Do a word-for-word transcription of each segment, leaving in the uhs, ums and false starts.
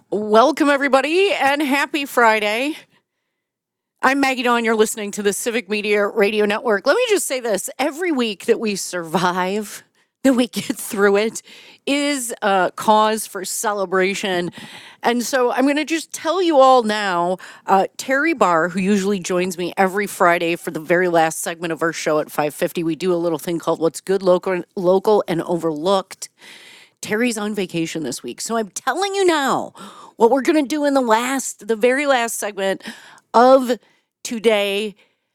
Welcome, everybody, and happy Friday. I'm Maggie Dawn. You're listening to the Civic Media Radio Network. Let me just say this. Every week that we survive, that we get through it, is a cause for celebration. And so I'm going to just tell you all now, uh, Terry Barr, who usually joins me every Friday for the very last segment of our show at five fifty, we do a little thing called What's Good, Local, local and Overlooked. Terry's on vacation this week. So I'm telling you now what we're going to do in the last, the very last segment of today,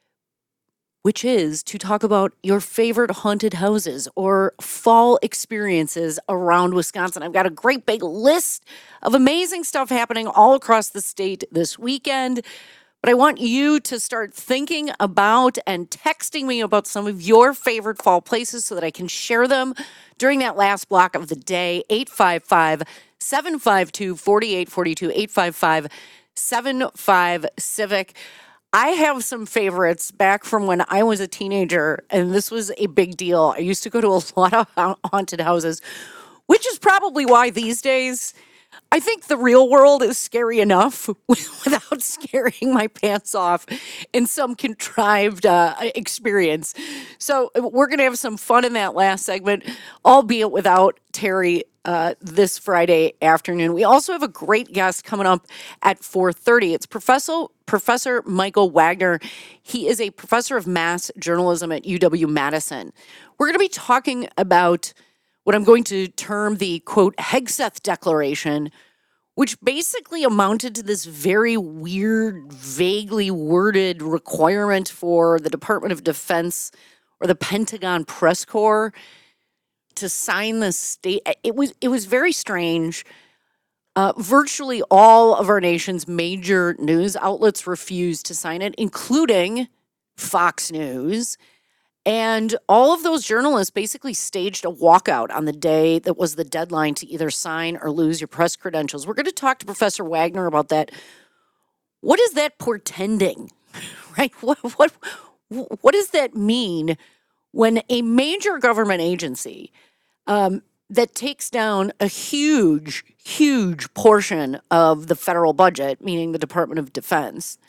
which is to talk about your favorite haunted houses or fall experiences around Wisconsin. I've got a great big list of amazing stuff happening all across the state this weekend. But I want you to start thinking about and texting me about some of your favorite fall places so that I can share them during that last block of the day. eight five five, seven five two, four eight four two, eight five five, seven five, CIVIC. I have some favorites back from when I was a teenager, and this was a big deal. I used to go to a lot of haunted houses, which is probably why these days I think the real world is scary enough without scaring my pants off in some contrived uh, experience. So we're going to have some fun in that last segment, albeit without Terry uh, this Friday afternoon. We also have a great guest coming up at four thirty. It's Professor Professor Michael Wagner. He is a professor of mass journalism at U W-Madison. We're going to be talking about what I'm going to term the, quote, Hegseth Declaration, which basically amounted to this very weird, vaguely worded requirement for the Department of Defense or the Pentagon Press Corps to sign the state. It was, it was very strange. Uh, virtually all of our nation's major news outlets refused to sign it, including Fox News. And all of those journalists basically staged a walkout on the day that was the deadline to either sign or lose your press credentials. We're going to talk to Professor Wagner about that. What is that portending, right? What, what, what does that mean when a major government agency um, that takes down a huge, huge portion of the federal budget, meaning the Department of Defense,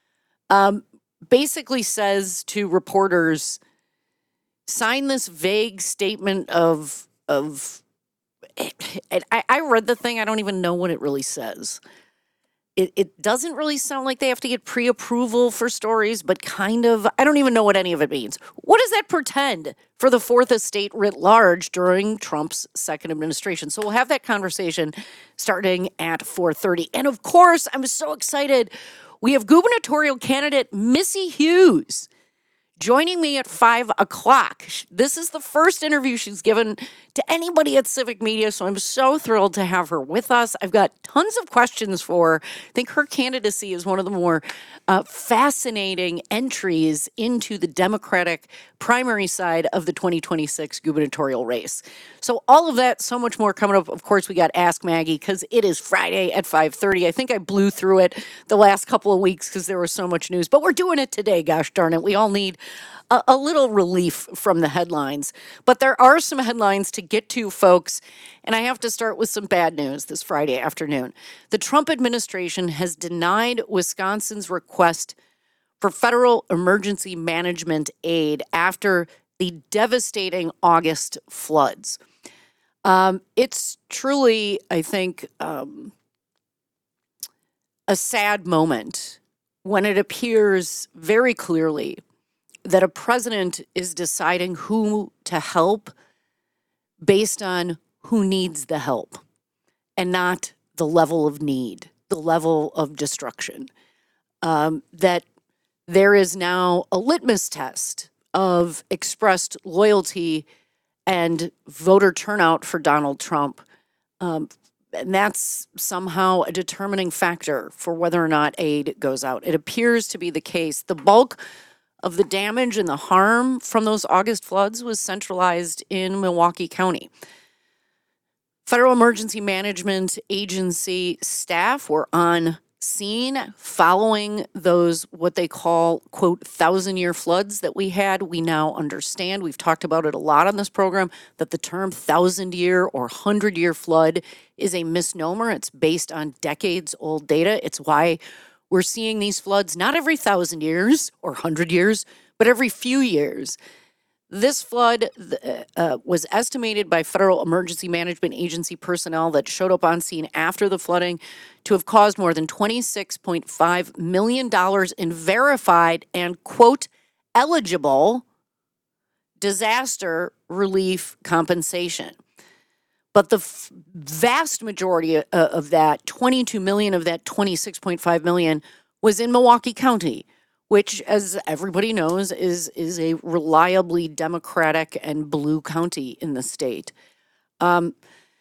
um, basically says to reporters, sign this vague statement of, of and I, I read the thing. I don't even know what it really says. It, it doesn't really sound like they have to get pre-approval for stories, but kind of, I don't even know what any of it means. What does that portend for the Fourth Estate writ large during Trump's second administration? So we'll have that conversation starting at four thirty. And of course, I'm so excited. We have gubernatorial candidate Missy Hughes joining me at five o'clock. This is the first interview she's given to anybody at Civic Media, so I'm so thrilled to have her with us. I've got tons of questions for her. I think her candidacy is one of the more uh, fascinating entries into the Democratic primary side of the twenty twenty-six gubernatorial race. So all of that, so much more coming up. Of course, we got Ask Maggie because it is Friday at five thirty. I think I blew through it the last couple of weeks because there was so much news, but we're doing it today, gosh darn it. We all need a, a little relief from the headlines. But there are some headlines to get to, folks, and I have to start with some bad news this Friday afternoon. The Trump administration has denied Wisconsin's request for federal emergency management aid after the devastating August floods. Um, it's truly, I think, um, a sad moment when it appears very clearly that a president is deciding who to help based on who needs the help and not the level of need, the level of destruction. Um, that there is now a litmus test of expressed loyalty and voter turnout for Donald Trump. Um, and that's somehow a determining factor for whether or not aid goes out. It appears to be the case. The bulk of the damage and the harm from those August floods was centralized in Milwaukee County. Federal Emergency Management Agency staff were on seen following those, what they call, quote, thousand year floods that we had, we now understand. We've talked about it a lot on this program, that the term thousand year or hundred year flood is a misnomer. It's based on decades old data. It's why we're seeing these floods not every thousand years or hundred years, but every few years. This flood uh, was estimated by Federal Emergency Management Agency personnel that showed up on scene after the flooding to have caused more than twenty-six point five million dollars in verified and, quote, eligible disaster relief compensation. But the f- vast majority uh, of that, twenty-two million dollars of that twenty-six point five million dollars, was in Milwaukee County, which, as everybody knows, is is a reliably Democratic and blue county in the state. Um,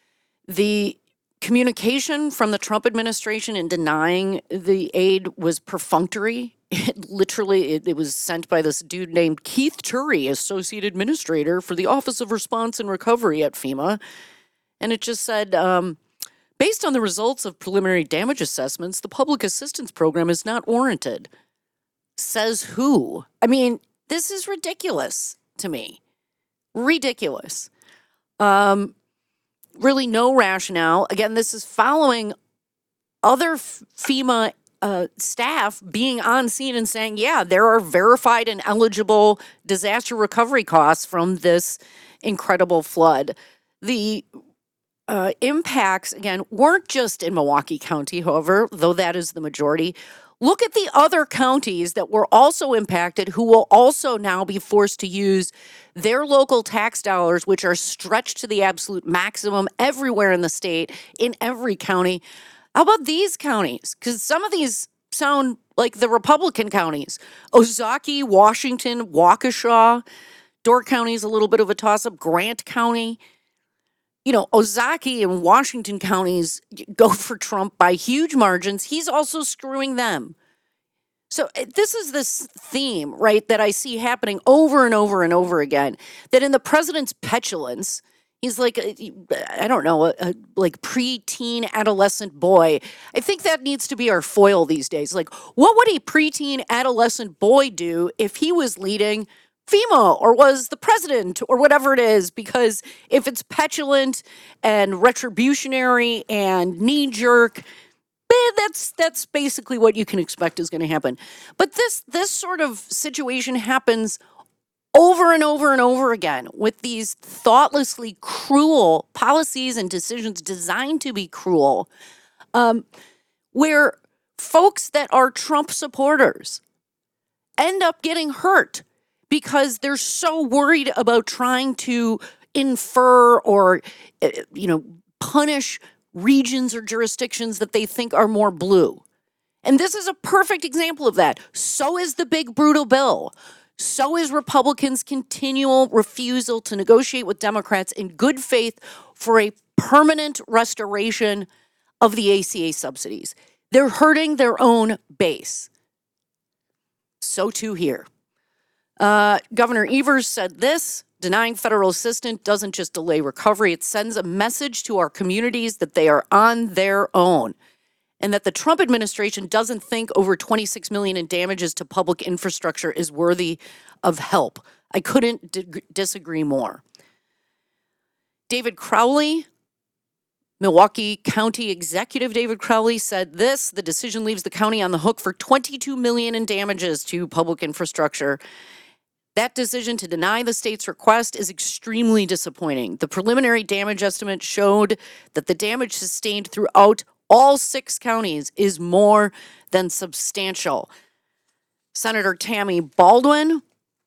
the communication from the Trump administration in denying the aid was perfunctory. It literally, it, it was sent by this dude named Keith Turry, Associate Administrator for the Office of Response and Recovery at FEMA. And it just said, um, based on the results of preliminary damage assessments, the public assistance program is not warranted. Says who? I mean, this is ridiculous to me. Ridiculous. Um, really no rationale. Again, this is following other FEMA uh, staff being on scene and saying, yeah, there are verified and eligible disaster recovery costs from this incredible flood. The uh, impacts, again, weren't just in Milwaukee County, however, though that is the majority. Look at the other counties that were also impacted, who will also now be forced to use their local tax dollars, which are stretched to the absolute maximum everywhere in the state, in every county. How about these counties? Because some of these sound like the Republican counties. Ozaukee, Washington, Waukesha. Door County is a little bit of a toss-up. Grant County. You know, Ozaukee and Washington counties go for Trump by huge margins. He's also screwing them. So this is this theme, right, that I see happening over and over and over again, that in the president's petulance, he's like, I don't know, a, a like preteen adolescent boy. I think that needs to be our foil these days. Like, what would a preteen adolescent boy do if he was leading FEMA or was the president or whatever it is? Because if it's petulant and retributionary and knee-jerk, eh, that's that's basically what you can expect is going to happen. But this this sort of situation happens over and over and over again with these thoughtlessly cruel policies and decisions designed to be cruel, um, where folks that are Trump supporters end up getting hurt because they're so worried about trying to infer or, you know, punish regions or jurisdictions that they think are more blue. And this is a perfect example of that. So is the big brutal bill. So is Republicans' continual refusal to negotiate with Democrats in good faith for a permanent restoration of the A C A subsidies. They're hurting their own base. So too here. Uh, Governor Evers said this: denying federal assistance doesn't just delay recovery, it sends a message to our communities that they are on their own, and that the Trump administration doesn't think over twenty-six million dollars in damages to public infrastructure is worthy of help. I couldn't d- disagree more. David Crowley, Milwaukee County Executive David Crowley, said this: the decision leaves the county on the hook for twenty-two million dollars in damages to public infrastructure. That decision to deny the state's request is extremely disappointing. The preliminary damage estimate showed that the damage sustained throughout all six counties is more than substantial. Senator Tammy Baldwin,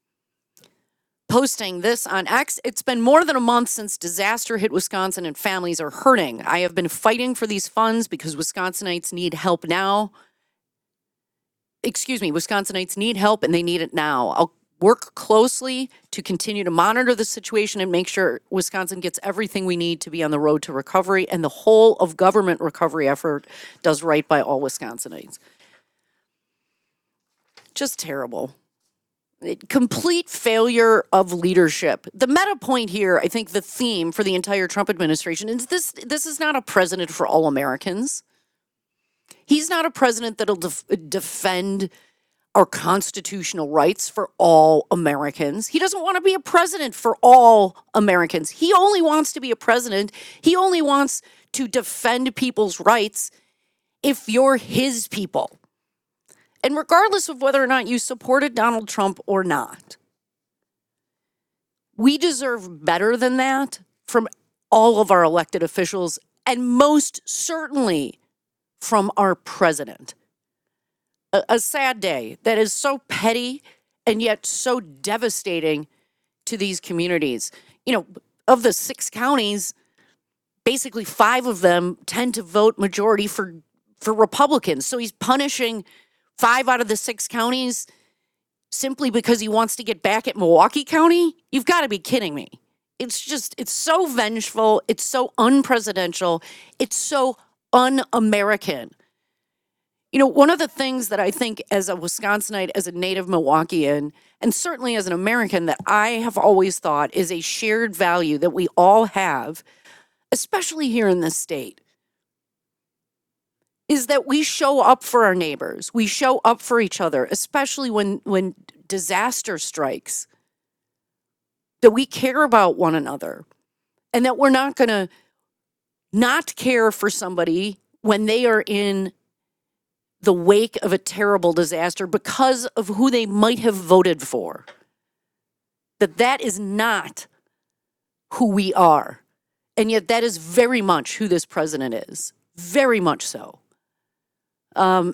posting this on X: it's been more than a month since disaster hit Wisconsin and families are hurting. I have been fighting for these funds because Wisconsinites need help now. Excuse me, Wisconsinites need help and they need it now. I'll work closely to continue to monitor the situation and make sure Wisconsin gets everything we need to be on the road to recovery, and the whole of government recovery effort does right by all Wisconsinites. Just terrible. Complete failure of leadership. The meta point here, I think the theme for the entire Trump administration is this: this is not a president for all Americans. He's not a president that'll def- defend our constitutional rights for all Americans. He doesn't want to be a president for all Americans. He only wants to be a president. He only wants to defend people's rights if you're his people. And regardless of whether or not you supported Donald Trump or not, we deserve better than that from all of our elected officials, and most certainly from our president. A, a sad day that is so petty and yet so devastating to these communities. You know, of the six counties, basically five of them tend to vote majority for, for Republicans. So he's punishing five out of the six counties simply because he wants to get back at Milwaukee County? You've got to be kidding me. It's just, it's so vengeful. It's so unpresidential. It's so un-American. You know, one of the things that I think as a Wisconsinite, as a native Milwaukeean, and certainly as an American, that I have always thought is a shared value that we all have, especially here in this state, is that we show up for our neighbors. We show up for each other, especially when, when disaster strikes, that we care about one another, and that we're not going to not care for somebody when they are in the wake of a terrible disaster because of who they might have voted for. That that is not who we are. And yet that is very much who this president is. Very much so. Um,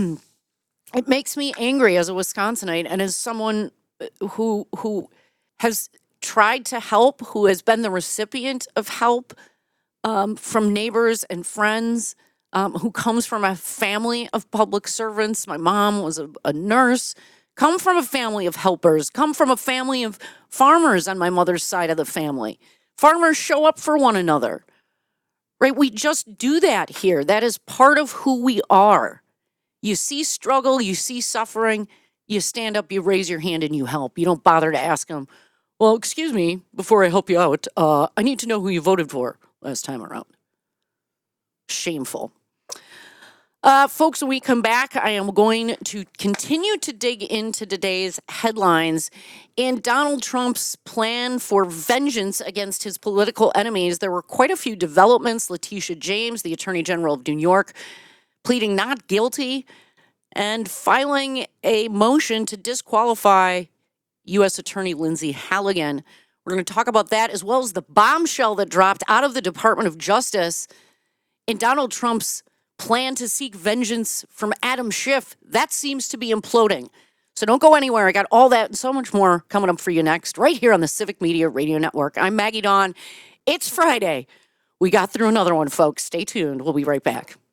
it makes me angry as a Wisconsinite and as someone who who has tried to help, who has been the recipient of help um, from neighbors and friends, um, who comes from a family of public servants. My mom was a, a nurse, come from a family of helpers, come from a family of farmers on my mother's side of the family. Farmers show up for one another. Right? We just do that here. That is part of who we are. You see struggle, you see suffering, you stand up, you raise your hand, and you help. You don't bother to ask them, well, excuse me, before I help you out, uh, I need to know who you voted for last time around. Shameful. Uh, folks, when we come back, I am going to continue to dig into today's headlines and Donald Trump's plan for vengeance against his political enemies. There were quite a few developments. Letitia James, the Attorney General of New York, pleading not guilty and filing a motion to disqualify U S Attorney Lindsay Halligan. We're going to talk about that, as well as the bombshell that dropped out of the Department of Justice in Donald Trump's plan to seek vengeance from Adam Schiff. That seems to be imploding. So don't go anywhere. I got all that and so much more coming up for you next, right here on the Civic Media Radio Network. I'm Maggie Dawn. It's Friday. We got through another one, folks. Stay tuned. We'll be right back.